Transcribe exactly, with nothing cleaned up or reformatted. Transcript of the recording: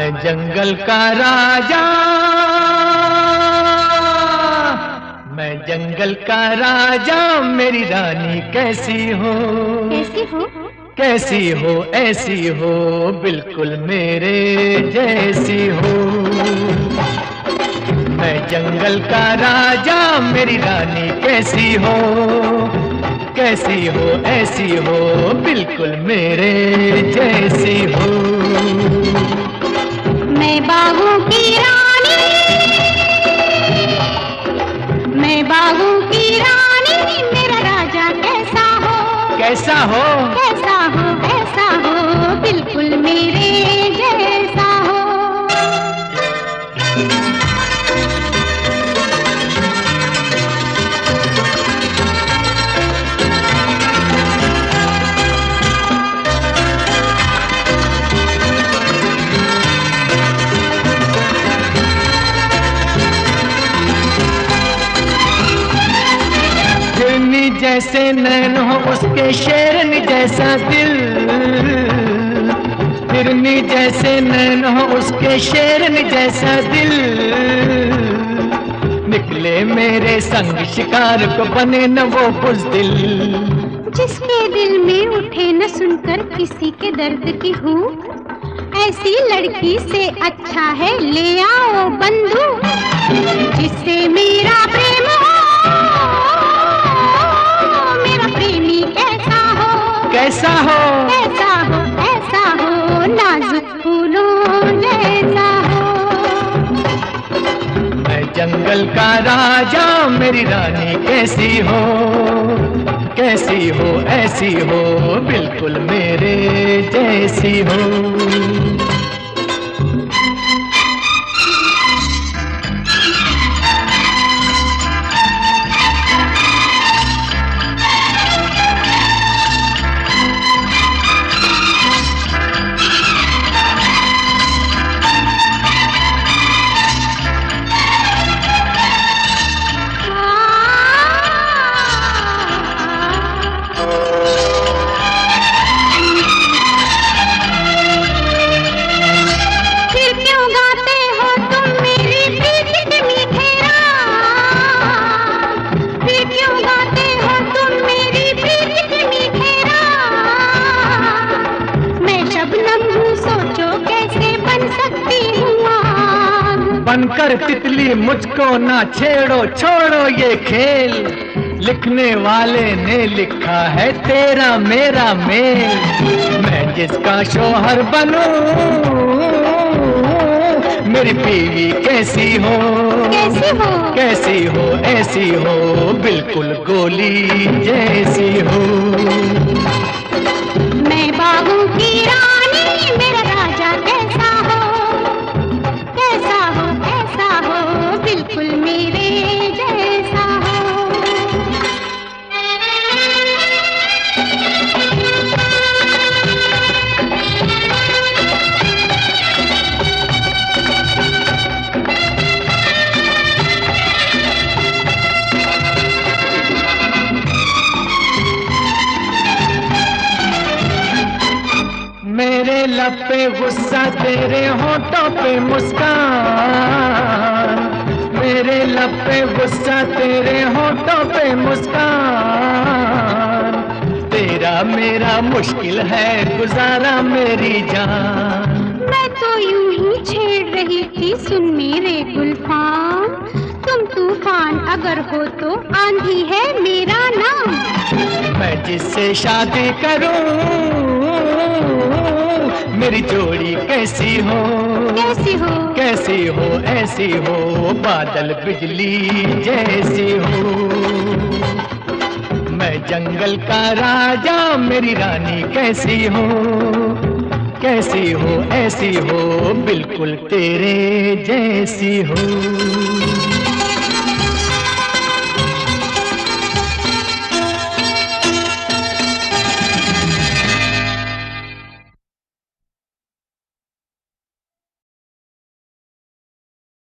मैं जंगल का राजा, मैं जंगल का राजा, मेरी रानी कैसी हो? कैसी हो? कैसी हो? ऐसी हो, बिल्कुल मेरे जैसी हो। मैं जंगल का राजा, मेरी रानी कैसी हो? कैसी हो? ऐसी हो, बिल्कुल मेरे जैसी हो। मैं बागों की रानी, मैं बागों की रानी, मेरा राजा कैसा हो? कैसा हो? कैसा हो? ऐसा हो, बिल्कुल मेरे जैसा हो। हिरनी जैसे नैन हो उसके, शेरनी जैसा दिल। हिरनी जैसे नैन हो उसके, शेरनी जैसा दिल। निकले मेरे संग शिकार को, बने न वो बुज़दिल। जिसके दिल में उठे न सुनकर किसी के दर्द की हूँ, ऐसी लड़की से अच्छा है ले आओ बंधु। जिससे मेरा प्रेम हो, मेरा प्रेमी कैसा हो? कैसा हो? कैसा हो? ऐसा हो, नाजुक फूलों जैसा हो। मैं जंगल का राजा, मेरी रानी कैसी हो? कैसी हो? ऐसी हो, बिल्कुल मेरे जैसी हो। बनकर तितली मुझको ना छेड़ो, छोड़ो ये खेल। लिखने वाले ने लिखा है तेरा मेरा मेल। मैं जिसका शोहर बनूं, मेरी बीवी कैसी हो? कैसी हो? कैसी हो? ऐसी हो, बिल्कुल गोली जैसी हो। मैं बागों की रानी, मेरा राजा कैसा हो? कैसा हो? ऐसा हो, बिल्कुल मेरे जैसा हो। मेरे लब पे गुस्सा, तेरे होठों पे मुस्कान। मेरे लब पे गुस्सा, तेरे होठों पे मुस्कान। तेरा मेरा मुश्किल है गुजारा मेरी जान। मैं तो यूं ही छेड़ रही थी, सुन मेरे गुलफान। तुम तूफान अगर हो तो आंधी है मेरा नाम। मैं जिससे शादी करूं, मेरी जोड़ी कैसी हो? कैसी हो? कैसी हो? ऐसी हो, बादल बिजली जैसी हो। मैं जंगल का राजा, मेरी रानी कैसी हो? कैसी हो? ऐसी हो, बिल्कुल तेरे जैसी हो।